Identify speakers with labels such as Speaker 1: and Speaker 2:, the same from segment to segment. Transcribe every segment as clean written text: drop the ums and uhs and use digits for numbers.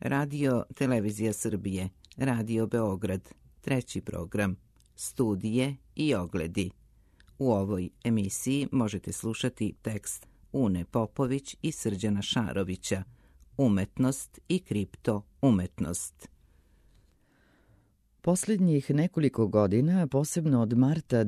Speaker 1: Radio Televizija Srbije, Radio Beograd, treći program, studije i ogledi. U ovoj emisiji možete slušati tekst Une Popović i Srđana Šarovića, Umetnost i kriptoumetnost.
Speaker 2: Posljednjih nekoliko godina, posebno od marta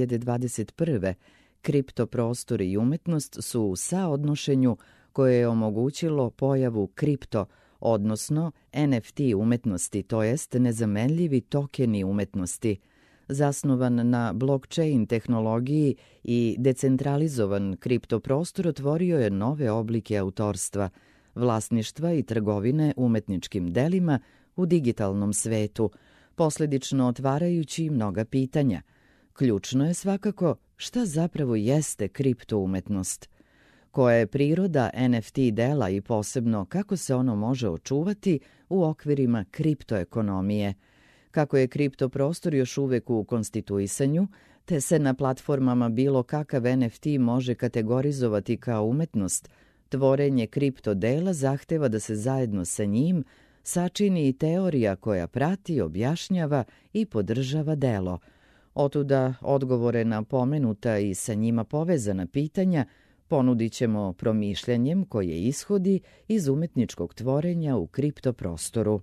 Speaker 2: 2021. kriptoprostor i umetnost su u saodnošenju koje je omogućilo pojavu kripto, odnosno NFT umetnosti, to jest nezamenljivi tokeni umetnosti. Zasnovan na blockchain tehnologiji i decentralizovan kriptoprostor otvorio je nove oblike autorstva, vlasništva i trgovine umetničkim delima u digitalnom svetu, posljedično otvarajući mnoga pitanja. Ključno je svakako šta zapravo jeste kriptoumetnost, koja je priroda NFT dela i posebno kako se ono može očuvati u okvirima kriptoekonomije, kako je kriptoprostor još uvek u konstituisanju, te se na platformama bilo kakav NFT može kategorizovati kao umetnost. Tvorenje kriptodela zahteva da se zajedno sa njim sačini i teorija koja prati, objašnjava i podržava delo. Otuda odgovore na pomenuta i sa njima povezana pitanja ponudit ćemo promišljanjem koje ishodi iz umetničkog tvorenja u kriptoprostoru.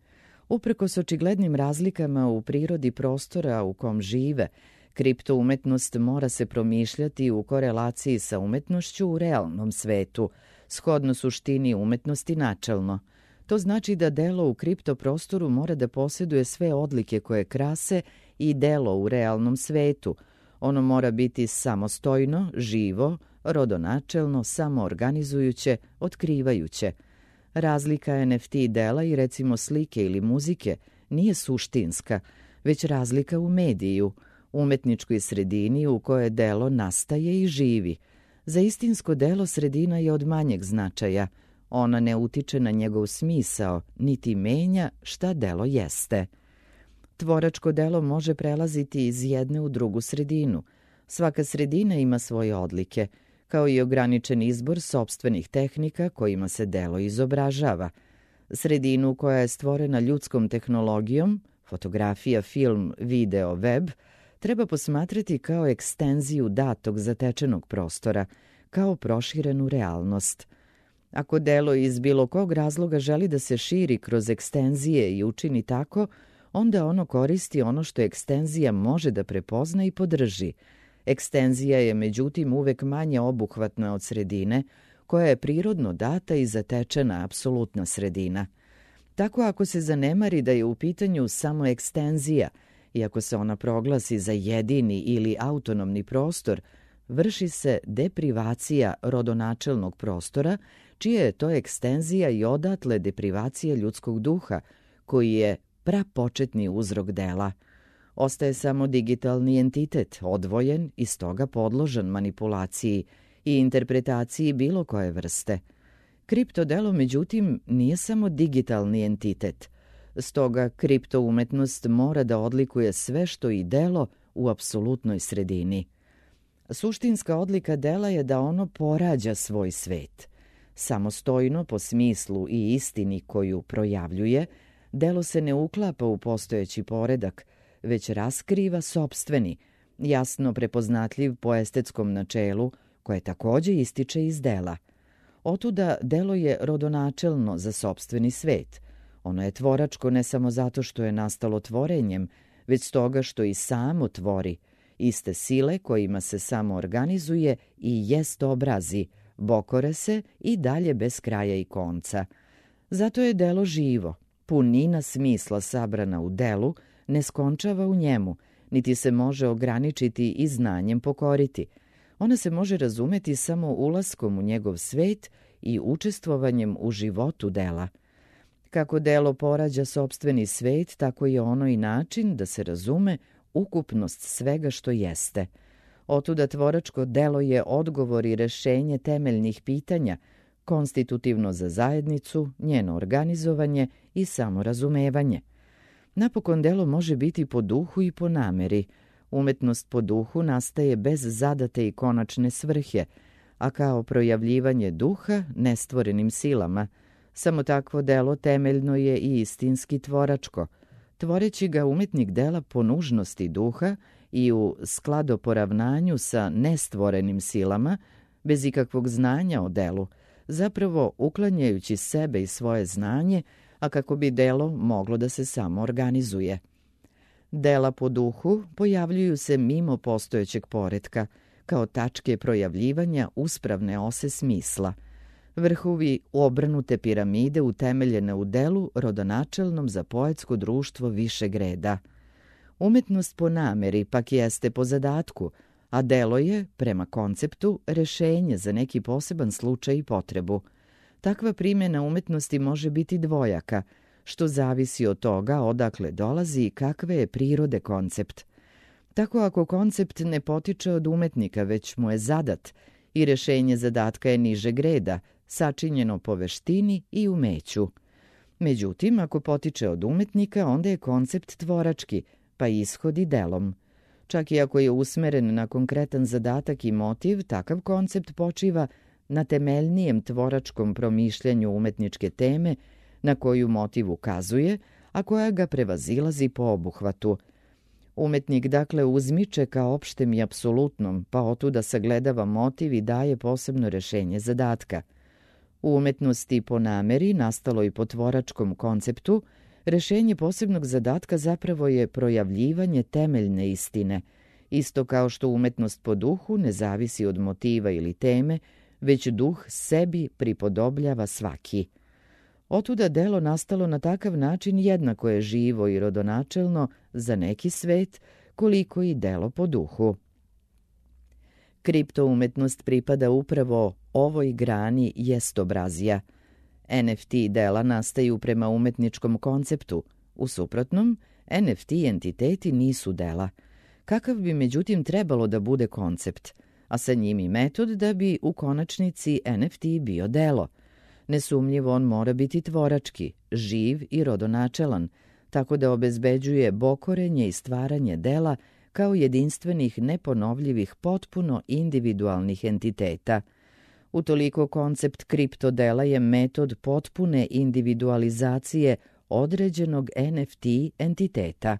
Speaker 2: Uprkos očiglednim razlikama u prirodi prostora u kom žive, kriptoumetnost mora se promišljati u korelaciji sa umetnošću u realnom svetu, shodno suštini umetnosti načelno. To znači da delo u kriptoprostoru mora da posjeduje sve odlike koje krase i delo u realnom svetu. Ono mora biti samostojno, živo, rodonačelno, samoorganizujuće, otkrivajuće. Razlika NFT dela i recimo slike ili muzike nije suštinska, već razlika u mediju, umetničkoj sredini u kojoj delo nastaje i živi. Za istinsko delo sredina je od manjeg značaja. Ona ne utiče na njegov smisao, niti menja šta delo jeste. Tvoračko delo može prelaziti iz jedne u drugu sredinu. Svaka sredina ima svoje odlike, kao i ograničen izbor sopstvenih tehnika kojima se delo izobražava. Sredinu koja je stvorena ljudskom tehnologijom, fotografija, film, video, web, treba posmatrati kao ekstenziju datog zatečenog prostora, kao proširenu realnost. Ako delo iz bilo kog razloga želi da se širi kroz ekstenzije i učini tako, onda ono koristi ono što ekstenzija može da prepozna i podrži. Ekstenzija je međutim uvek manje obuhvatna od sredine, koja je prirodno data i zatečena apsolutna sredina. Tako ako se zanemari da je u pitanju samo ekstenzija i ako se ona proglasi za jedini ili autonomni prostor, vrši se deprivacija rodonačelnog prostora, čija je to ekstenzija i odatle deprivacija ljudskog duha, koji je prapočetni uzrok dela. Ostaje samo digitalni entitet, odvojen i stoga podložan manipulaciji i interpretaciji bilo koje vrste. Kriptodelo, međutim, nije samo digitalni entitet. Stoga kriptoumetnost mora da odlikuje sve što i delo u apsolutnoj sredini. Suštinska odlika dela je da ono porađa svoj svet. Samostojno po smislu i istini koju projavljuje, delo se ne uklapa u postojeći poredak, već raskriva sopstveni, jasno prepoznatljiv po estetskom načelu, koje takođe ističe iz dela. Otuda delo je rodonačelno za sopstveni svet. Ono je tvoračko ne samo zato što je nastalo tvorenjem, već stoga što i samo tvori, iste sile kojima se samo organizuje i jest obrazi, bokore se i dalje bez kraja i konca. Zato je delo živo, punina smisla sabrana u delu, ne skončava u njemu, niti se može ograničiti i znanjem pokoriti. Ona se može razumeti samo ulaskom u njegov svet i učestvovanjem u životu dela. Kako delo porađa sopstveni svet, tako je ono i način da se razume ukupnost svega što jeste. Otuda tvoračko delo je odgovor i rešenje temeljnih pitanja, konstitutivno za zajednicu, njeno organizovanje i samorazumevanje. Napokon delo može biti po duhu i po nameri. Umetnost po duhu nastaje bez zadate i konačne svrhe, a kao projavljivanje duha nestvorenim silama, Samo takvo delo temeljno je i istinski tvoračko. Tvoreći ga, umetnik dela po nužnosti duha i u skladoporavnanju sa nestvorenim silama, bez ikakvog znanja o delu, zapravo uklanjajući sebe i svoje znanje, a kako bi delo moglo da se samo organizuje. Dela po duhu pojavljuju se mimo postojećeg poretka, kao tačke projavljivanja uspravne ose smisla, vrhovi obrnute piramide utemeljene u delu rodonačelnom za poetsko društvo višeg reda. Umetnost po nameri pak jeste po zadatku, a delo je, prema konceptu, rešenje za neki poseban slučaj i potrebu. Takva primjena umetnosti može biti dvojaka, što zavisi od toga odakle dolazi i kakve je prirode koncept. Tako ako koncept ne potiče od umetnika, već mu je zadat i rešenje zadatka je nižeg reda, sačinjeno po veštini i umeću. Međutim, ako potiče od umetnika, onda je koncept tvorački, pa ishodi delom. Čak i ako je usmeren na konkretan zadatak i motiv, takav koncept počiva na temeljnijem tvoračkom promišljanju umetničke teme na koju motiv ukazuje, a koja ga prevazilazi po obuhvatu. Umetnik dakle uzmiče ka opštem i apsolutnom, pa otuda sagledava motiv i daje posebno rešenje zadatka. U umetnosti po nameri, nastalo i po tvoračkom konceptu, rešenje posebnog zadatka zapravo je projavljivanje temeljne istine, isto kao što umetnost po duhu ne zavisi od motiva ili teme, već duh sebi pripodobljava svaki. Otuda delo nastalo na takav način jednako je živo i rodonačelno za neki svet, koliko i delo po duhu. Kriptoumetnost pripada upravo ovoj grani jestobrazija. NFT dela nastaju prema umetničkom konceptu. U suprotnom, NFT entiteti nisu dela. Kakav bi međutim trebalo da bude koncept, a sa njim i metod da bi u konačnici NFT bio delo. Nesumnjivo on mora biti tvorački, živ i rodonačelan, tako da obezbeđuje bokorenje i stvaranje dela kao jedinstvenih, neponovljivih, potpuno individualnih entiteta. Utoliko koncept kriptodela je metod potpune individualizacije određenog NFT entiteta.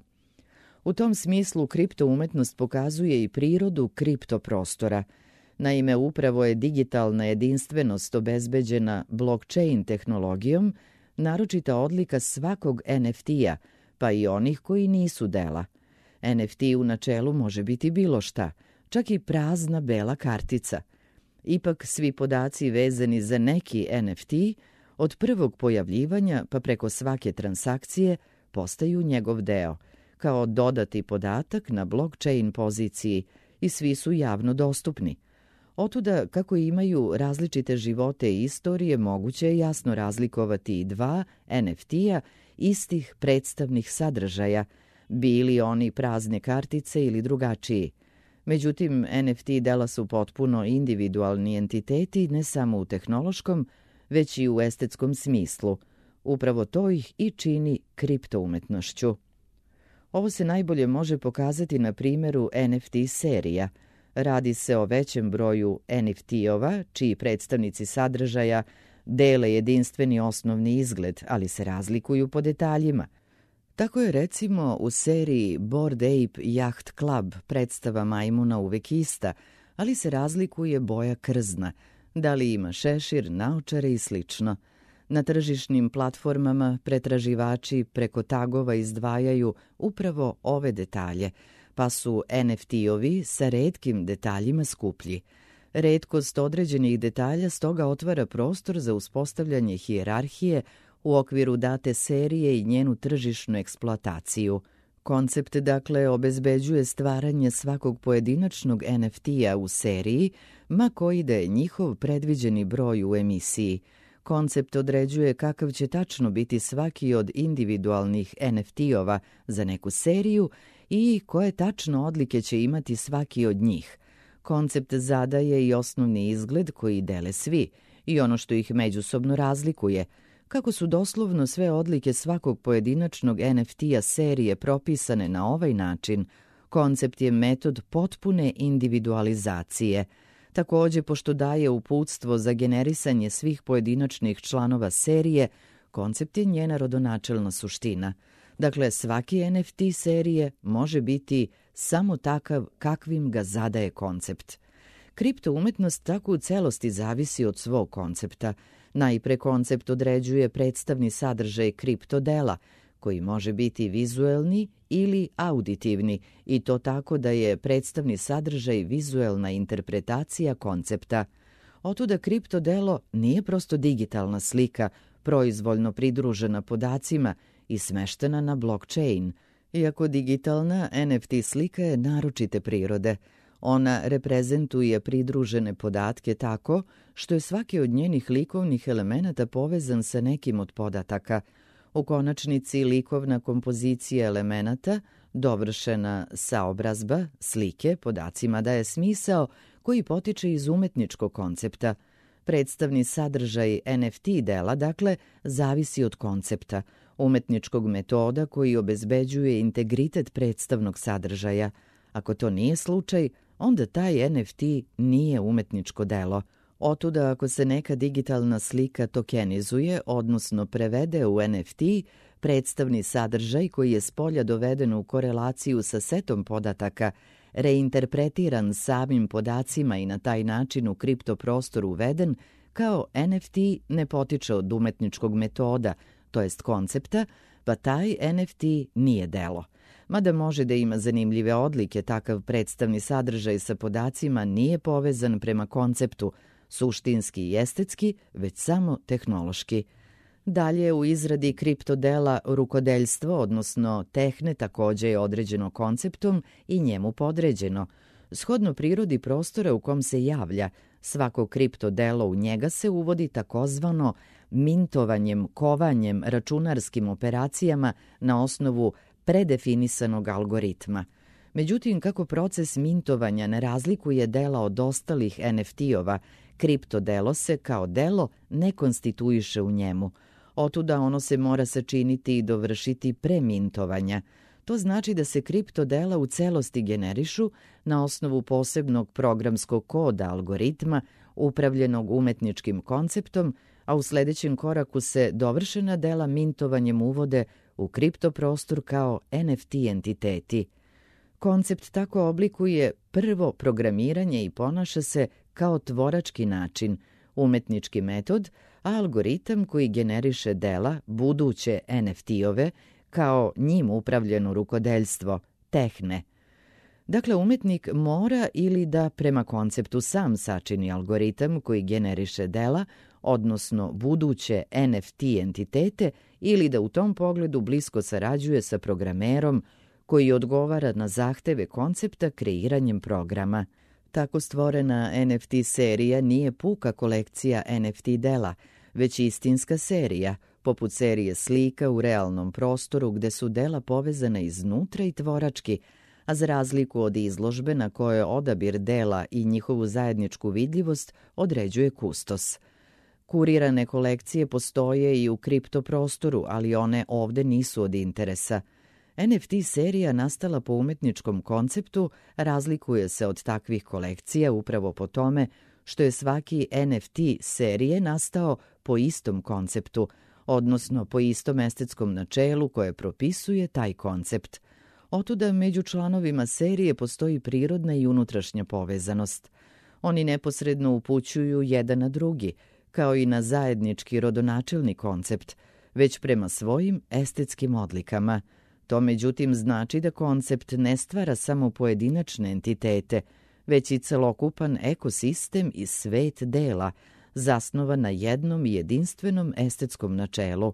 Speaker 2: U tom smislu kriptoumetnost pokazuje i prirodu kriptoprostora. Naime, upravo je digitalna jedinstvenost obezbeđena blockchain tehnologijom naročita odlika svakog NFT-a, pa i onih koji nisu dela. NFT u načelu može biti bilo šta, čak i prazna bela kartica. Ipak svi podaci vezani za neki NFT od prvog pojavljivanja pa preko svake transakcije postaju njegov deo, kao dodati podatak na blockchain poziciji i svi su javno dostupni. Otuda, kako imaju različite živote i istorije, moguće je jasno razlikovati i dva NFT-a istih predstavnih sadržaja, bili oni prazne kartice ili drugačiji. Međutim, NFT dela su potpuno individualni entiteti ne samo u tehnološkom, već i u estetskom smislu. Upravo to ih i čini kriptoumetnošću. Ovo se najbolje može pokazati na primjeru NFT serija. Radi se o većem broju NFT-ova, čiji predstavnici sadržaja dele jedinstveni osnovni izgled, ali se razlikuju po detaljima. Tako je recimo u seriji Bored Ape Yacht Club predstava majmuna uvek ista, ali se razlikuje boja krzna, da li ima šešir, naočare i slično. Na tržišnim platformama pretraživači preko tagova izdvajaju upravo ove detalje, pa su NFT-ovi sa retkim detaljima skuplji. Retkost određenih detalja stoga otvara prostor za uspostavljanje hijerarhije u okviru date serije i njenu tržišnu eksploataciju. Koncept, dakle, obezbeđuje stvaranje svakog pojedinačnog NFT-a u seriji, ma koji da je njihov predviđeni broj u emisiji. Koncept određuje kakav će tačno biti svaki od individualnih NFT-ova za neku seriju i koje tačno odlike će imati svaki od njih. Koncept zadaje i osnovni izgled koji dele svi i ono što ih međusobno razlikuje. Kako su doslovno sve odlike svakog pojedinačnog NFT-a serije propisane na ovaj način, koncept je metod potpune individualizacije. Takođe, pošto daje uputstvo za generisanje svih pojedinačnih članova serije, koncept je njena rodonačelna suština. Dakle, svaki NFT serije može biti samo takav kakvim ga zadaje koncept. Kriptoumetnost tako u celosti zavisi od svog koncepta. Najpre koncept određuje predstavni sadržaj kriptodela, koji može biti vizuelni ili auditivni, i to tako da je predstavni sadržaj vizuelna interpretacija koncepta. Otuda kriptodelo nije prosto digitalna slika, proizvoljno pridružena podacima i smeštena na blockchain. Iako digitalna, NFT slika je naročite prirode. Ona reprezentuje pridružene podatke tako što je svaki od njenih likovnih elemenata povezan sa nekim od podataka. U konačnici, likovna kompozicija elemenata, dovršena saobrazba, slike, podacima daje smisao koji potiče iz umetničkog koncepta. Predstavni sadržaj NFT dela, dakle, zavisi od koncepta, umetničkog metoda koji obezbeđuje integritet predstavnog sadržaja. Ako to nije slučaj, onda taj NFT nije umetničko delo. Otuda ako se neka digitalna slika tokenizuje, odnosno prevede u NFT, predstavni sadržaj koji je spolja doveden u korelaciju sa setom podataka, reinterpretiran samim podacima i na taj način u kriptoprostor uveden, kao NFT ne potiče od umetničkog metoda, to jest koncepta, pa taj NFT nije delo. Mada može da ima zanimljive odlike, takav predstavni sadržaj sa podacima nije povezan prema konceptu, suštinski i estetski, već samo tehnološki. Dalje, u izradi kriptodela rukodeljstvo, odnosno tehne, takođe je određeno konceptom i njemu podređeno. Shodno prirodi prostora u kom se javlja, svako kriptodelo u njega se uvodi takozvano mintovanjem, kovanjem, računarskim operacijama na osnovu predefinisanog algoritma. Međutim, kako proces mintovanja ne razlikuje dela od ostalih NFT-ova, kriptodelo se kao delo ne konstituiše u njemu. Otuda ono se mora sačiniti i dovršiti pre mintovanja. To znači da se kriptodela u celosti generišu na osnovu posebnog programskog koda algoritma upravljenog umetničkim konceptom, a u sledećem koraku se dovršena dela mintovanjem uvode u kriptoprostor kao NFT entiteti. Koncept tako oblikuje prvo programiranje i ponaša se kao tvorački način, umetnički metod, a algoritam koji generiše dela, buduće NFT-ove, kao njim upravljeno rukodeljstvo, tehne. Dakle, umetnik mora ili da prema konceptu sam sačini algoritam koji generiše dela, odnosno buduće NFT entitete, ili da u tom pogledu blisko sarađuje sa programerom koji odgovara na zahteve koncepta kreiranjem programa. Tako stvorena NFT serija nije puka kolekcija NFT dela, već istinska serija, poput serije slika u realnom prostoru gde su dela povezana iznutra i tvorački, a za razliku od izložbe na kojoj odabir dela i njihovu zajedničku vidljivost određuje kustos. Kurirane kolekcije postoje i u kriptoprostoru, ali one ovde nisu od interesa. NFT serija nastala po umetničkom konceptu razlikuje se od takvih kolekcija upravo po tome što je svaki NFT serije nastao po istom konceptu, odnosno po istom estetskom načelu koje propisuje taj koncept. Otuda među članovima serije postoji prirodna i unutrašnja povezanost. Oni neposredno upućuju jedan na drugi, kao i na zajednički rodonačelni koncept, već prema svojim estetskim odlikama. To međutim znači da koncept ne stvara samo pojedinačne entitete, već i celokupan ekosistem i svet dela, zasnovan na jednom jedinstvenom estetskom načelu.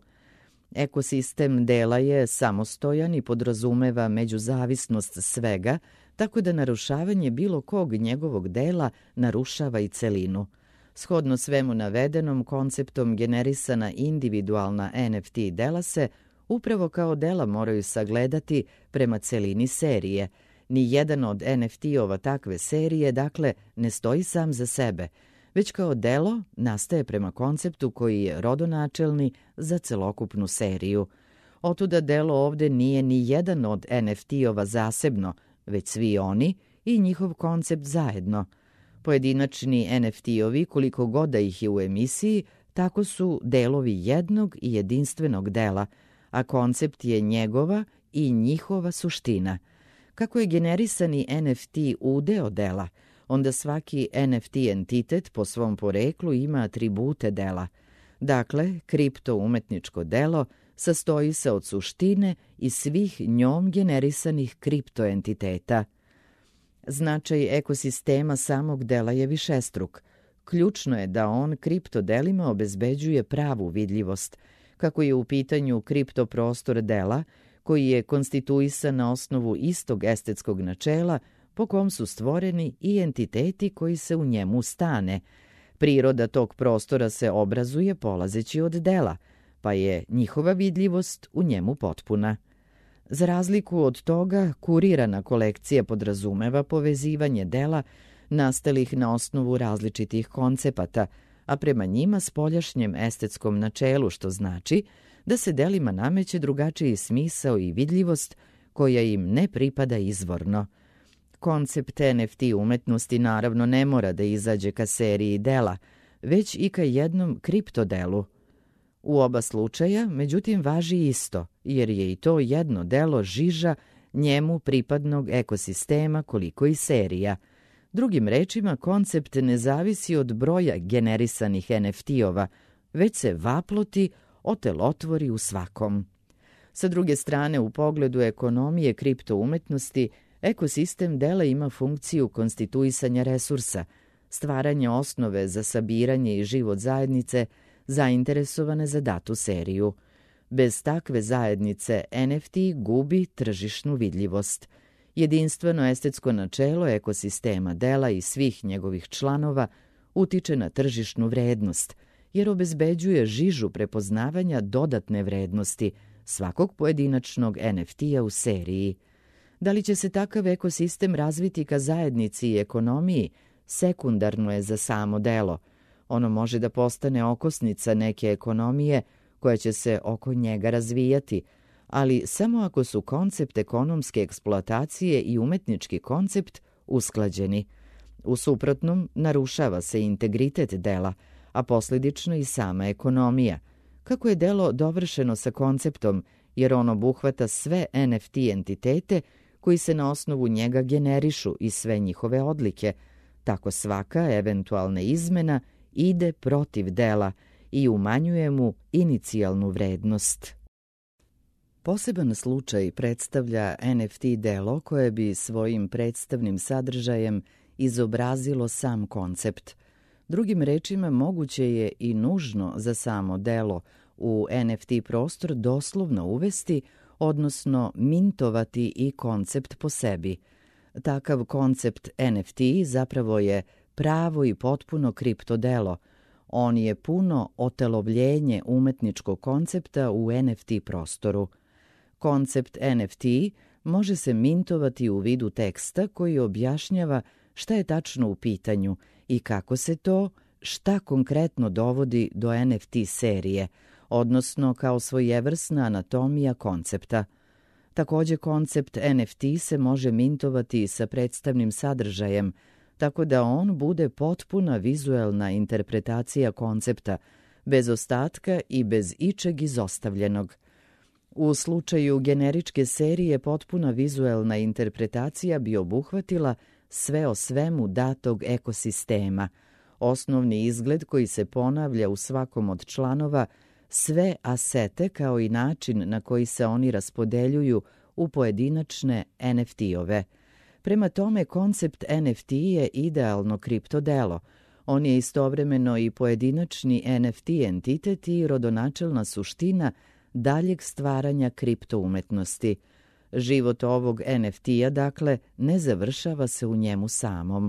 Speaker 2: Ekosistem dela je samostojan i podrazumeva međuzavisnost svega, tako da narušavanje bilo kog njegovog dela narušava i celinu. Shodno svemu navedenom, konceptom generisana individualna NFT dela se upravo kao dela moraju sagledati prema celini serije. Ni jedan od NFT-ova takve serije, dakle, ne stoji sam za sebe, već kao delo nastaje prema konceptu koji je rodonačelni za celokupnu seriju. Otuda delo ovde nije ni jedan od NFT-ova zasebno, već svi oni i njihov koncept zajedno. Pojedinačni NFT-ovi, koliko god da ih je u emisiji, tako su delovi jednog i jedinstvenog dela, a koncept je njegova i njihova suština. Kako je generisani NFT udeo dela, onda svaki NFT entitet po svom poreklu ima atribute dela. Dakle, kripto-umetničko delo sastoji se od suštine i svih njom generisanih kriptoentiteta. Značaj ekosistema samog dela je višestruk. Ključno je da on kriptodelima obezbeđuje pravu vidljivost, kako je u pitanju kriptoprostor dela, koji je konstituisan na osnovu istog estetskog načela po kom su stvoreni i entiteti koji se u njemu stane. Priroda tog prostora se obrazuje polazeći od dela, pa je njihova vidljivost u njemu potpuna. Za razliku od toga, kurirana kolekcija podrazumeva povezivanje dela nastalih na osnovu različitih koncepata, a prema njima spoljašnjem estetskom načelu, što znači da se delima nameće drugačiji smisao i vidljivost koja im ne pripada izvorno. Koncept NFT umetnosti naravno ne mora da izađe ka seriji dela, već i ka jednom kriptodelu. U oba slučaja, međutim, važi isto, jer je i to jedno delo žiža njemu pripadnog ekosistema koliko i serija. Drugim rečima, koncept ne zavisi od broja generisanih NFT-ova, već se vaploti, otelotvori u svakom. Sa druge strane, u pogledu ekonomije kriptoumetnosti, ekosistem dela ima funkciju konstituisanja resursa, stvaranja osnove za sabiranje i život zajednice zainteresovane za datu seriju. Bez takve zajednice NFT gubi tržišnu vidljivost. Jedinstveno estetsko načelo ekosistema dela i svih njegovih članova utiče na tržišnu vrednost, jer obezbeđuje žižu prepoznavanja dodatne vrednosti svakog pojedinačnog NFT-a u seriji. Da li će se takav ekosistem razviti ka zajednici i ekonomiji, sekundarno je za samo delo. Ono može da postane okosnica neke ekonomije koja će se oko njega razvijati, ali samo ako su koncept ekonomske eksploatacije i umetnički koncept usklađeni. U suprotnom, narušava se integritet dela, a posljedično i sama ekonomija. Kako je delo dovršeno sa konceptom, jer on obuhvata sve NFT entitete koji se na osnovu njega generišu i sve njihove odlike, tako svaka eventualna izmena ide protiv dela i umanjuje mu inicijalnu vrednost. Poseban slučaj predstavlja NFT delo koje bi svojim predstavnim sadržajem izobrazilo sam koncept. Drugim rečima, moguće je i nužno za samo delo u NFT prostor doslovno uvesti, odnosno mintovati i koncept po sebi. Takav koncept NFT zapravo je pravo i potpuno kriptodelo. On je puno otelovljenje umetničkog koncepta u NFT prostoru. Koncept NFT može se mintovati u vidu teksta koji objašnjava šta je tačno u pitanju i kako se to, šta konkretno dovodi do NFT serije, odnosno kao svojevrsna anatomija koncepta. Također, koncept NFT se može mintovati sa predstavnim sadržajem, tako da on bude potpuna vizuelna interpretacija koncepta, bez ostatka i bez ičeg izostavljenog. U slučaju generičke serije potpuna vizuelna interpretacija bi obuhvatila sve o svemu datog ekosistema, osnovni izgled koji se ponavlja u svakom od članova, sve asete kao i način na koji se oni raspodeljuju u pojedinačne NFT-ove. Prema tome, koncept NFT je idealno kriptodelo. On je istovremeno i pojedinačni NFT entitet i rodonačelna suština daljeg stvaranja kriptoumetnosti. Život ovog NFT-a, dakle, ne završava se u njemu samom.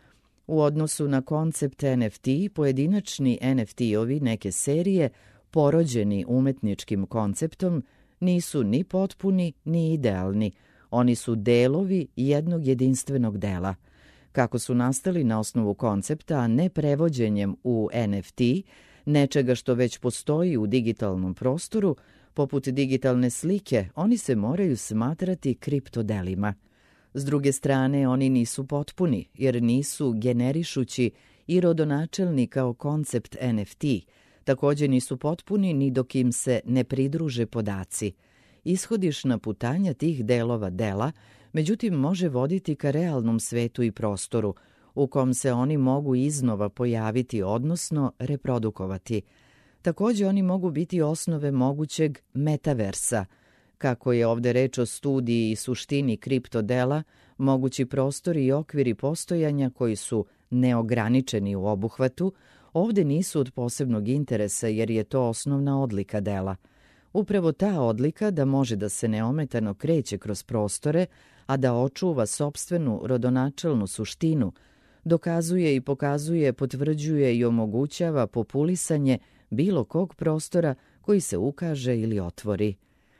Speaker 2: U odnosu na koncept NFT, pojedinačni NFT-ovi neke serije, porođeni umetničkim konceptom, nisu ni potpuni ni idealni. Oni su delovi jednog jedinstvenog dela. Kako su nastali na osnovu koncepta, a ne prevođenjem u NFT, nečega što već postoji u digitalnom prostoru, poput digitalne slike, oni se moraju smatrati kriptodelima. S druge strane, oni nisu potpuni, jer nisu generišući i rodonačelni kao koncept NFT. Također nisu potpuni ni dok im se ne pridruže podaci. Ishodišna putanja tih delova dela, međutim, može voditi ka realnom svetu i prostoru, u kom se oni mogu iznova pojaviti, odnosno reprodukovati. Također oni mogu biti osnove mogućeg metaversa. Kako je ovdje reč o studiji i suštini kriptodela, mogući prostori i okviri postojanja koji su neograničeni u obuhvatu, ovdje nisu od posebnog interesa jer je to osnovna odlika dela. Upravo ta odlika da može da se neometano kreće kroz prostore, a da očuva sopstvenu rodonačelnu suštinu, dokazuje i pokazuje, potvrđuje i omogućava populisanje bilo kog prostora koji se ukaže ili otvori.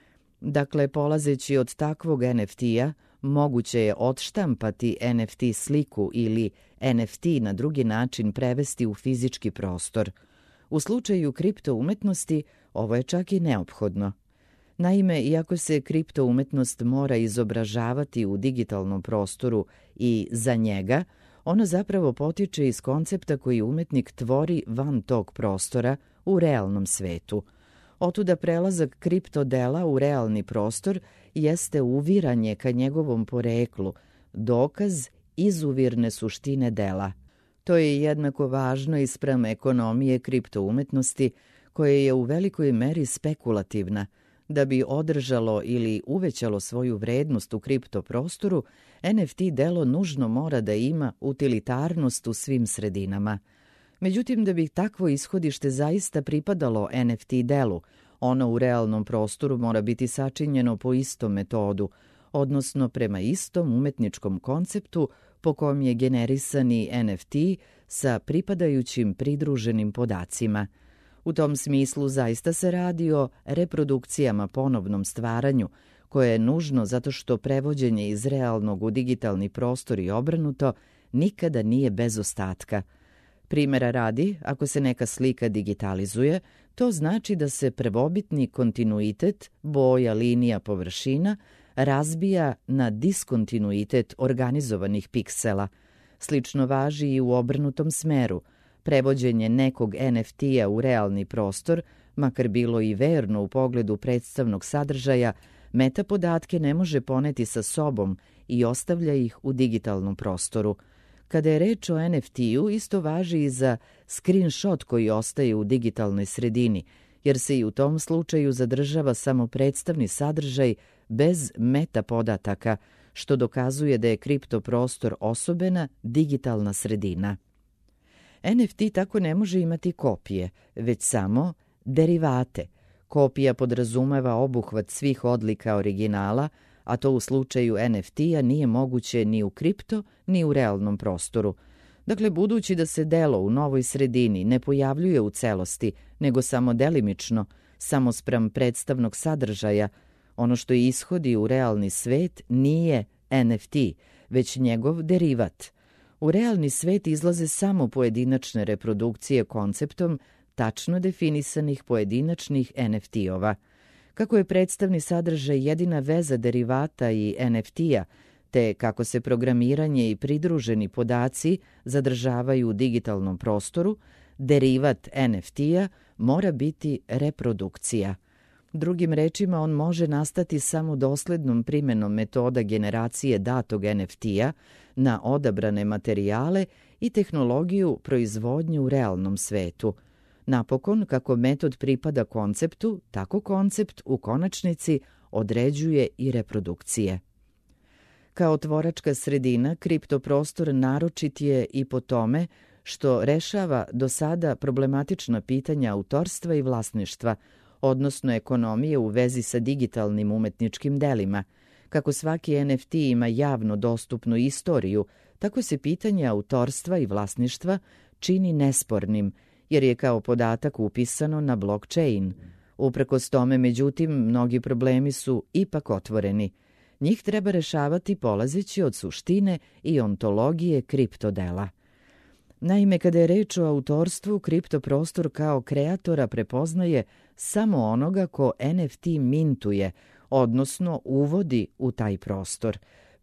Speaker 2: Dakle, polazeći od takvog NFT-a, moguće je odštampati NFT sliku ili NFT na drugi način prevesti u fizički prostor. U slučaju kriptoumetnosti ovo je čak i neophodno. Naime, iako se kriptoumetnost mora izobražavati u digitalnom prostoru i za njega, ona zapravo potiče iz koncepta koji umetnik tvori van tog prostora u realnom svetu. Otuda prelazak kriptodela u realni prostor jeste uviranje ka njegovom poreklu, dokaz izuvirne suštine dela. To je jednako važno i spram ekonomije kriptoumetnosti, koje je u velikoj meri spekulativna. Da bi održalo ili uvećalo svoju vrednost u kriptoprostoru, NFT delo nužno mora da ima utilitarnost u svim sredinama. Međutim, da bi takvo ishodište zaista pripadalo NFT delu, ono u realnom prostoru mora biti sačinjeno po istom metodu, odnosno prema istom umetničkom konceptu po kom je generisani NFT sa pripadajućim pridruženim podacima. U tom smislu zaista se radi o reprodukcijama, ponovnom stvaranju, koje je nužno zato što prevođenje iz realnog u digitalni prostor i obrnuto nikada nije bez ostatka. Primjera radi, ako se neka slika digitalizuje, to znači da se prvobitni kontinuitet, boja, linija, površina, razbija na diskontinuitet organizovanih piksela. Slično važi i u obrnutom smeru. Prevođenje nekog NFT-a u realni prostor, makar bilo i verno u pogledu predstavnog sadržaja, metapodatke ne može poneti sa sobom i ostavlja ih u digitalnom prostoru. Kada je reč o NFT-u, isto važi i za screenshot koji ostaje u digitalnoj sredini, jer se i u tom slučaju zadržava samo predstavni sadržaj bez metapodataka, što dokazuje da je kriptoprostor osobena digitalna sredina. NFT tako ne može imati kopije, već samo derivate. Kopija podrazumeva obuhvat svih odlika originala, a to u slučaju NFT-a nije moguće ni u kripto, ni u realnom prostoru. Dakle, budući da se delo u novoj sredini ne pojavljuje u celosti, nego samo delimično, samo spram predstavnog sadržaja, ono što ishodi u realni svet nije NFT, već njegov derivat. U realni svet izlaze samo pojedinačne reprodukcije konceptom tačno definisanih pojedinačnih NFT-ova. Kako je predstavni sadržaj jedina veza derivata i NFT-a, te kako se programiranje i pridruženi podaci zadržavaju u digitalnom prostoru, derivat NFT-a mora biti reprodukcija. Drugim rečima, on može nastati samo doslednom primjenom metoda generacije datog NFT-a na odabrane materijale i tehnologiju proizvodnje u realnom svetu. Napokon, kako metod pripada konceptu, tako koncept u konačnici određuje i reprodukcije. Kao tvoračka sredina, kriptoprostor naročit je i po tome što rešava do sada problematična pitanja autorstva i vlasništva, odnosno ekonomije u vezi sa digitalnim umetničkim delima. Kako svaki NFT ima javno dostupnu istoriju, tako se pitanje autorstva i vlasništva čini nespornim, jer je kao podatak upisano na blockchain. Uprkos tome, međutim, mnogi problemi su ipak otvoreni. Njih treba rešavati polazeći od suštine i ontologije kriptodela. Naime, kada je reč o autorstvu, kriptoprostor kao kreatora prepoznaje samo onoga ko NFT mintuje, odnosno uvodi u taj prostor.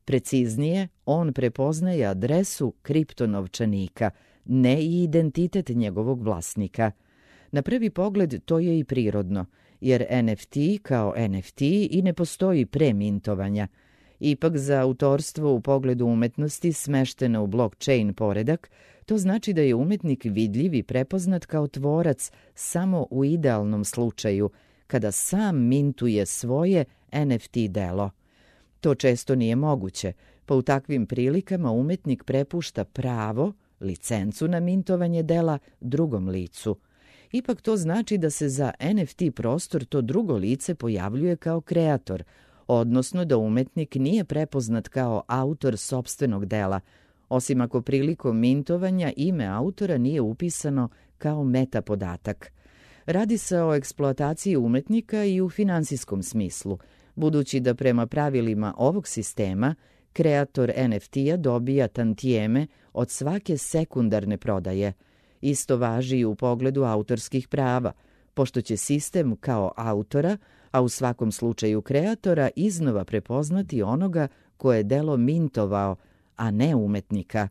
Speaker 2: Preciznije, on prepoznaje adresu kriptonovčanika, ne i identitet njegovog vlasnika. Na prvi pogled to je i prirodno, jer NFT kao NFT i ne postoji pre mintovanja. Ipak za autorstvo u pogledu umetnosti smešteno u blockchain poredak, to znači da je umetnik vidljiv i prepoznat kao tvorac samo u idealnom slučaju, kada sam mintuje svoje NFT delo. To često nije moguće, pa u takvim prilikama umetnik prepušta pravo, licencu na mintovanje dela drugom licu. Ipak to znači da se za NFT prostor to drugo lice pojavljuje kao kreator, odnosno da umetnik nije prepoznat kao autor sopstvenog dela, osim ako prilikom mintovanja ime autora nije upisano kao meta podatak. Radi se o eksploataciji umetnika i u finansijskom smislu, budući da prema pravilima ovog sistema kreator NFT-a dobija tantijeme od svake sekundarne prodaje. Isto važi i u pogledu autorskih prava, pošto će sistem kao autora, a u svakom slučaju kreatora, iznova prepoznati onoga koje je delo mintovao, a ne umetnika.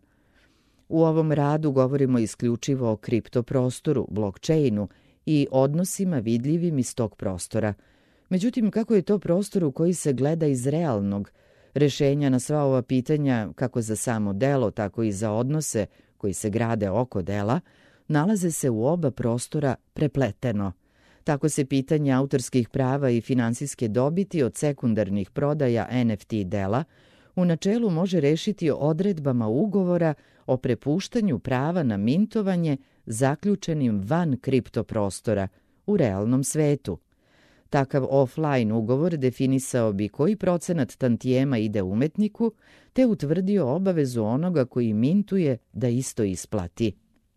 Speaker 2: U ovom radu govorimo isključivo o kriptoprostoru, blockchainu i odnosima vidljivim iz tog prostora. Međutim, kako je to prostor u koji se gleda iz realnog, rešenja na sva ova pitanja, kako za samo delo, tako i za odnose koji se grade oko dela, nalaze se u oba prostora prepleteno. Tako se pitanje autorskih prava i finansijske dobiti od sekundarnih prodaja NFT dela u načelu može rešiti odredbama ugovora o prepuštanju prava na mintovanje zaključenim van kriptoprostora u realnom svetu. Takav offline ugovor definisao bi koji procenat tantijema ide umetniku, te utvrdio obavezu onoga koji mintuje da isto isplati.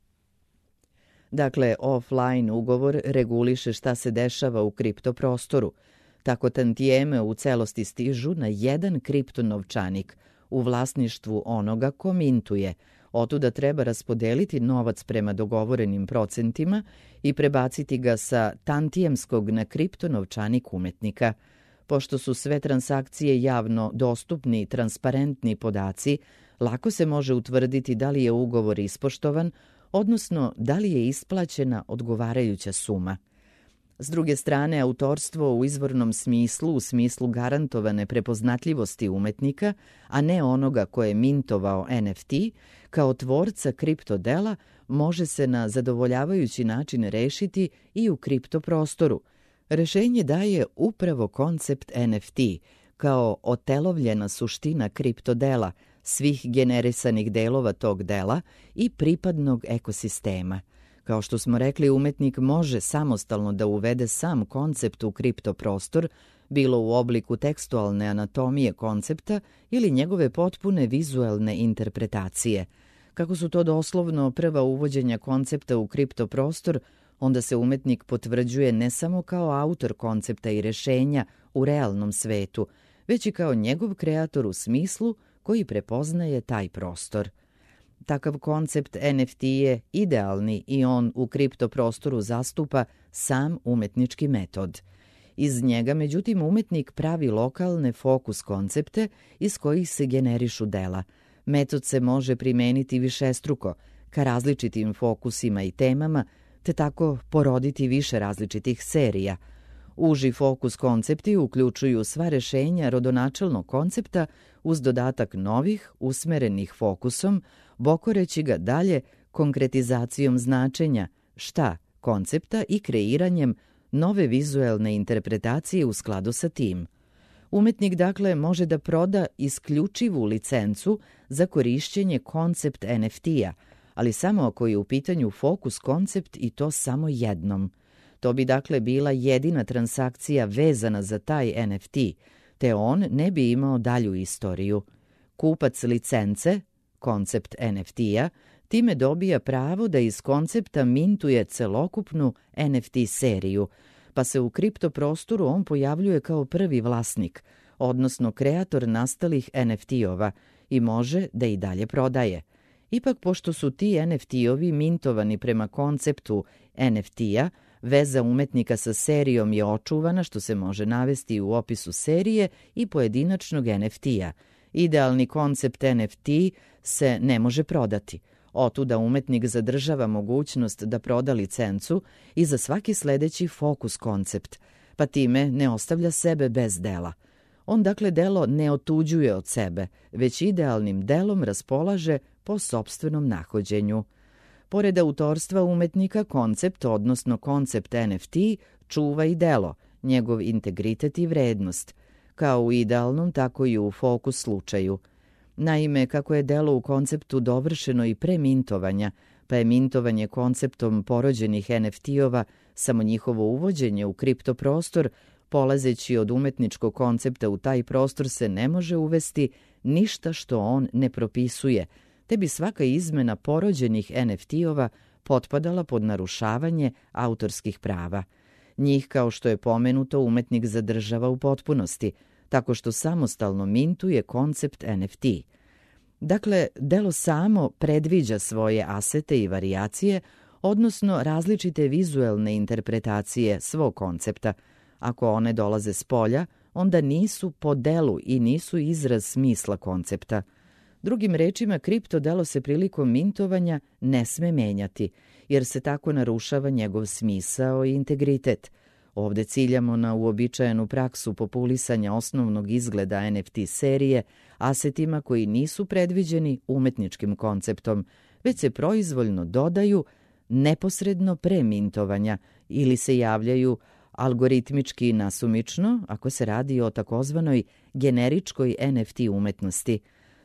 Speaker 2: Dakle, offline ugovor reguliše šta se dešava u kriptoprostoru. Tako tantijeme u celosti stižu na jedan kriptonovčanik u vlasništvu onoga ko mintuje. Otuda treba raspodeliti novac prema dogovorenim procentima i prebaciti ga sa tantijemskog na kriptonovčanik umetnika. Pošto su sve transakcije javno dostupni i transparentni podaci, lako se može utvrditi da li je ugovor ispoštovan, odnosno da li je isplaćena odgovarajuća suma. S druge strane, autorstvo u izvornom smislu, u smislu garantovane prepoznatljivosti umetnika, a ne onoga ko je mintovao NFT, kao tvorca kriptodela može se na zadovoljavajući način rešiti i u kriptoprostoru. Rešenje daje upravo koncept NFT, kao otelovljena suština kriptodela, svih generisanih delova tog dela i pripadnog ekosistema. Kao što smo rekli, umetnik može samostalno da uvede sam koncept u kriptoprostor, bilo u obliku tekstualne anatomije koncepta ili njegove potpune vizuelne interpretacije. Kako su to doslovno prva uvođenja koncepta u kriptoprostor, onda se umetnik potvrđuje ne samo kao autor koncepta i rešenja u realnom svetu, već i kao njegov kreator u smislu koji prepoznaje taj prostor. Takav koncept NFT je idealni i on u kriptoprostoru zastupa sam umetnički metod. Iz njega, međutim, umetnik pravi lokalne fokus koncepte iz kojih se generišu dela. Metod se može primeniti višestruko, ka različitim fokusima i temama, te tako poroditi više različitih serija. Uži fokus koncepti uključuju sva rešenja rodonačelnog koncepta uz dodatak novih, usmerenih fokusom, bokoreći ga dalje konkretizacijom značenja, šta, koncepta i kreiranjem nove vizuelne interpretacije u skladu sa tim. Umetnik, dakle, može da proda isključivu licencu za korišćenje koncept NFT-a, ali samo ako je u pitanju fokus koncept i to samo jednom. To bi dakle bila jedina transakcija vezana za taj NFT, te on ne bi imao dalju istoriju. Kupac licence, koncept NFT-a, time dobija pravo da iz koncepta mintuje celokupnu NFT seriju, pa se u kriptoprostoru on pojavljuje kao prvi vlasnik, odnosno kreator nastalih NFT-ova i može da i dalje prodaje. Ipak, pošto su ti NFT-ovi mintovani prema konceptu NFT-a, veza umetnika sa serijom je očuvana, što se može navesti u opisu serije i pojedinačnog NFT-a, Idealni koncept NFT se ne može prodati. Otuda umetnik zadržava mogućnost da proda licencu i za svaki sledeći fokus koncept, pa time ne ostavlja sebe bez dela. On dakle delo ne otuđuje od sebe, već idealnim delom raspolaže po sopstvenom nahođenju. Pored autorstva umetnika, koncept, odnosno koncept NFT, čuva i delo, njegov integritet i vrednost, kao u idealnom, tako i u fokus slučaju. Naime, kako je delo u konceptu dovršeno i pre mintovanja, pa je mintovanje konceptom porođenih NFT-ova samo njihovo uvođenje u kriptoprostor, polazeći od umetničkog koncepta u taj prostor se ne može uvesti ništa što on ne propisuje, te bi svaka izmena porođenih NFT-ova potpadala pod narušavanje autorskih prava. Njih, kao što je pomenuto, umetnik zadržava u potpunosti, tako što samostalno mintuje koncept NFT. Dakle, delo samo predviđa svoje asete i varijacije, odnosno različite vizuelne interpretacije svog koncepta. Ako one dolaze s polja, onda nisu po delu i nisu izraz smisla koncepta. Drugim rečima, kripto delo se prilikom mintovanja ne sme menjati, jer se tako narušava njegov smisao i integritet. Ovde ciljamo na uobičajenu praksu populisanja osnovnog izgleda NFT serije asetima koji nisu predviđeni umetničkim konceptom, već se proizvoljno dodaju neposredno pre mintovanja ili se javljaju algoritmički nasumično ako se radi o takozvanoj generičkoj NFT umetnosti.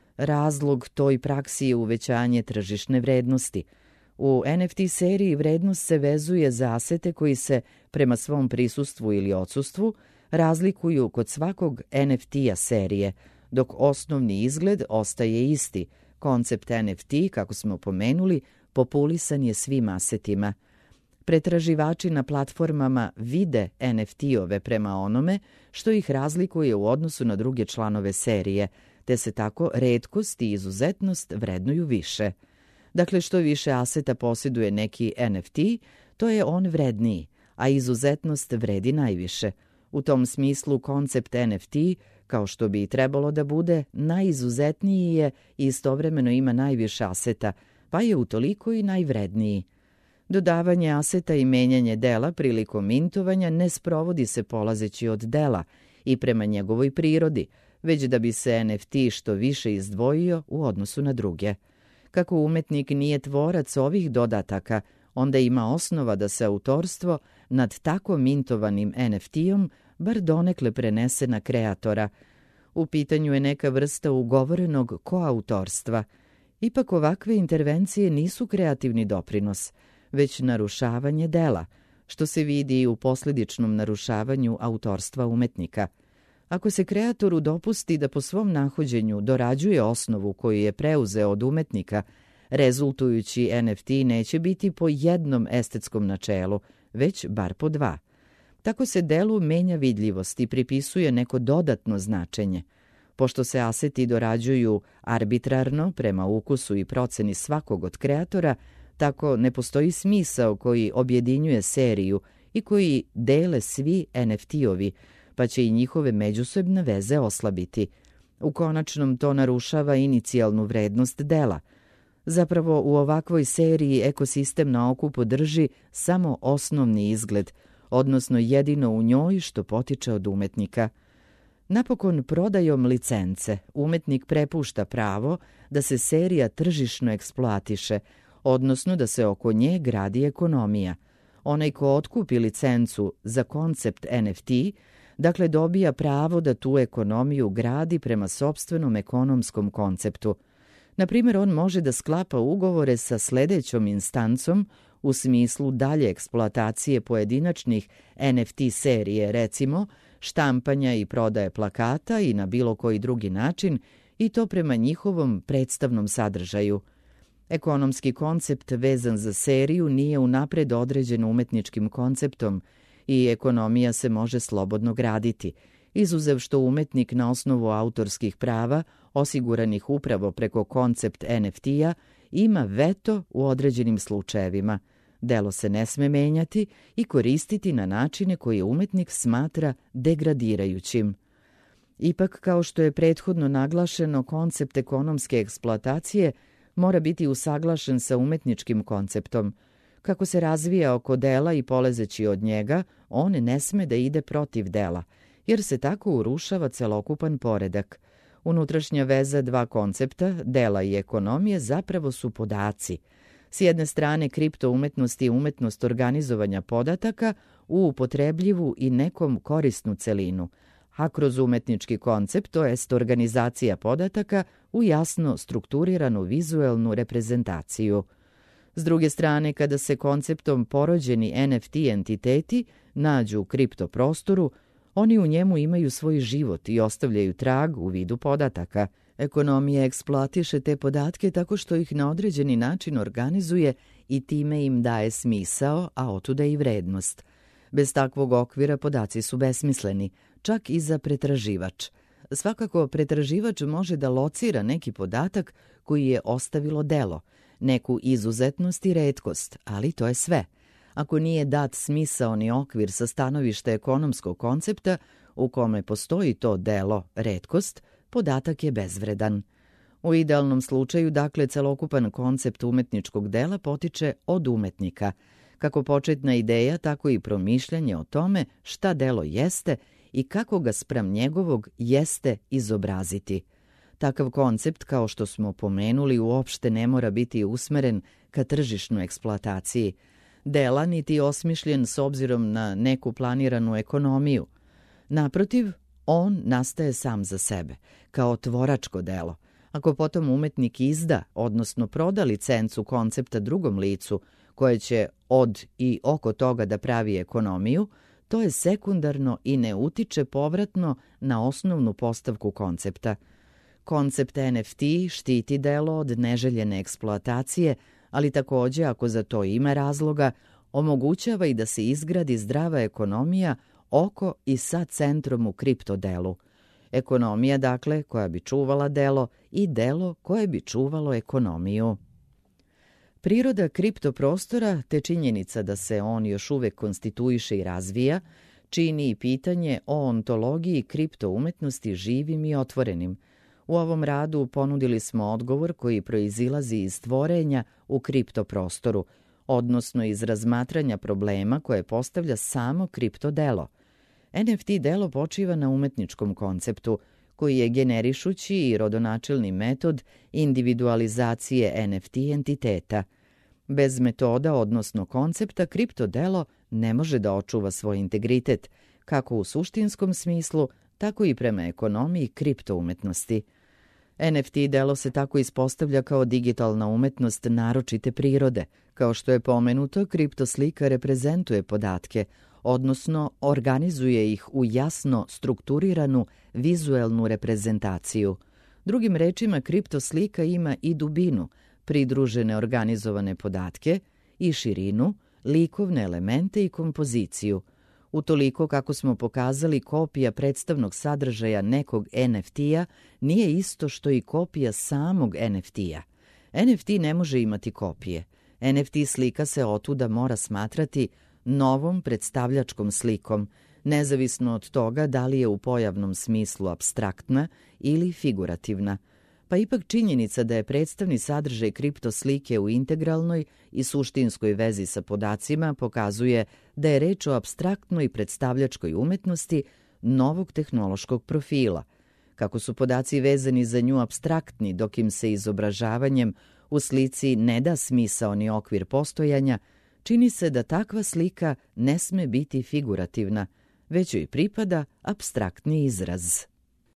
Speaker 2: Razlog toj praksi je uvećanje tržišne vrednosti. U NFT seriji vrednost se vezuje za asete koji se prema svom prisustvu ili odsustvu razlikuju kod svakog NFT-a serije, dok osnovni izgled ostaje isti. Koncept NFT, kako smo pomenuli, populisan je svim asetima. Pretraživači na platformama vide NFT-ove prema onome što ih razlikuje u odnosu na druge članove serije, te se tako retkost i izuzetnost vrednuju više. Dakle, što više aseta posjeduje neki NFT, to je on vredniji, a izuzetnost vredi najviše. U tom smislu koncept NFT, kao što bi i trebalo da bude, najizuzetniji je i istovremeno ima najviše aseta, pa je utoliko i najvredniji. Dodavanje aseta i menjanje dela prilikom mintovanja ne sprovodi se polazeći od dela i prema njegovoj prirodi, već da bi se NFT što više izdvojio u odnosu na druge. Kako umetnik nije tvorac ovih dodataka, onda ima osnova da se autorstvo nad tako mintovanim NFT-om bar donekle prenese na kreatora. U pitanju je neka vrsta ugovorenog koautorstva. Ipak ovakve intervencije nisu kreativni doprinos, već narušavanje dela, što se vidi i u posljedičnom narušavanju autorstva umetnika. Ako se kreatoru dopusti da po svom nahođenju dorađuje osnovu koju je preuzeo od umetnika, rezultujući NFT neće biti po jednom estetskom načelu, već bar po dva. Tako se delu menja vidljivost i pripisuje neko dodatno značenje. Pošto se aseti dorađuju arbitrarno prema ukusu i proceni svakog od kreatora, tako ne postoji smisao koji objedinjuje seriju i koji dele svi NFT-ovi, pa će i njihove međusobne veze oslabiti. U konačnom to narušava inicijalnu vrednost dela. Zapravo u ovakvoj seriji ekosistem na okupu drži samo osnovni izgled, odnosno jedino u njoj što potiče od umetnika. Napokon prodajom licence umetnik prepušta pravo da se serija tržišno eksploatiše, odnosno da se oko nje gradi ekonomija. Onaj ko otkupi licencu za koncept NFT, dakle dobija pravo da tu ekonomiju gradi prema sopstvenom ekonomskom konceptu. Naprimjer, on može da sklapa ugovore sa sledećom instancom u smislu dalje eksploatacije pojedinačnih NFT serije, recimo štampanja i prodaje plakata i na bilo koji drugi način, i to prema njihovom predstavnom sadržaju. Ekonomski koncept vezan za seriju nije unapred određen umetničkim konceptom i ekonomija se može slobodno graditi, izuzev što umetnik na osnovu autorskih prava, osiguranih upravo preko koncept NFT-a, ima veto u određenim slučajevima. Delo se ne sme menjati i koristiti na načine koje umetnik smatra degradirajućim. Ipak, kao što je prethodno naglašeno, koncept ekonomske eksploatacije mora biti usaglašen sa umetničkim konceptom. Kako se razvija oko dela i polazeći od njega, on ne sme da ide protiv dela, jer se tako urušava celokupan poredak. Unutrašnja veza dva koncepta, dela i ekonomije, zapravo su podaci. S jedne strane, kriptoumetnost je umetnost organizovanja podataka u upotrebljivu i nekom korisnu celinu, a kroz umetnički koncept, to jest organizacija podataka, u jasno strukturiranu vizuelnu reprezentaciju. S druge strane, kada se konceptom porođeni NFT entiteti nađu u kriptoprostoru, oni u njemu imaju svoj život i ostavljaju trag u vidu podataka. Ekonomija eksploatiše te podatke tako što ih na određeni način organizuje i time im daje smisao, a otuda i vrednost. Bez takvog okvira podaci su besmisleni, čak i za pretraživač. Svakako, pretraživač može da locira neki podatak koji je ostavilo delo, neku izuzetnost i retkost, ali to je sve. Ako nije dat smisaoni okvir sa stanovišta ekonomskog koncepta u kome postoji to delo, retkost, podatak je bezvredan. U idealnom slučaju, dakle, celokupan koncept umetničkog dela potiče od umetnika. Kako početna ideja, tako i promišljanje o tome šta delo jeste i kako ga spram njegovog jeste izobraziti. Takav koncept, kao što smo pomenuli, uopšte ne mora biti usmeren ka tržišnoj eksploataciji dela, niti osmišljen s obzirom na neku planiranu ekonomiju. Naprotiv, on nastaje sam za sebe, kao tvoračko delo. Ako potom umetnik izda, odnosno proda licencu koncepta drugom licu, koje će od i oko toga da pravi ekonomiju, to je sekundarno i ne utiče povratno na osnovnu postavku koncepta. Koncept NFT štiti delo od neželjene eksploatacije, ali takođe, ako za to ima razloga, omogućava i da se izgradi zdrava ekonomija oko i sa centrom u kriptodelu. Ekonomija, dakle, koja bi čuvala delo i delo koje bi čuvalo ekonomiju. Priroda kriptoprostora, te činjenica da se on još uvek konstituiše i razvija, čini i pitanje o ontologiji kriptoumetnosti živim i otvorenim. U ovom radu ponudili smo odgovor koji proizilazi iz stvorenja u kriptoprostoru, odnosno iz razmatranja problema koje postavlja samo kriptodelo. NFT delo počiva na umetničkom konceptu, koji je generišući i rodonačelni metod individualizacije NFT entiteta. Bez metoda, odnosno koncepta, kriptodelo ne može da očuva svoj integritet, kako u suštinskom smislu, tako i prema ekonomiji kriptoumetnosti. NFT delo se tako ispostavlja kao digitalna umetnost naročite prirode. Kao što je pomenuto, kriptoslika reprezentuje podatke, odnosno organizuje ih u jasno strukturiranu vizuelnu reprezentaciju. Drugim rečima, kriptoslika ima i dubinu, pridružene organizovane podatke, i širinu, likovne elemente i kompoziciju. Utoliko, kako smo pokazali, kopija predstavnog sadržaja nekog NFT-a nije isto što i kopija samog NFT-a. NFT ne može imati kopije. NFT slika se otuda mora smatrati novom predstavljačkom slikom, nezavisno od toga da li je u pojavnom smislu apstraktna ili figurativna. Pa ipak činjenica da je predstavni sadržaj kriptoslike u integralnoj i suštinskoj vezi sa podacima pokazuje da je reč o apstraktnoj predstavljačkoj umetnosti novog tehnološkog profila. Kako su podaci vezani za nju apstraktni, dok im se izobražavanjem u slici ne da smisao ni okvir postojanja, čini se da takva slika ne sme biti figurativna, već joj pripada apstraktni izraz.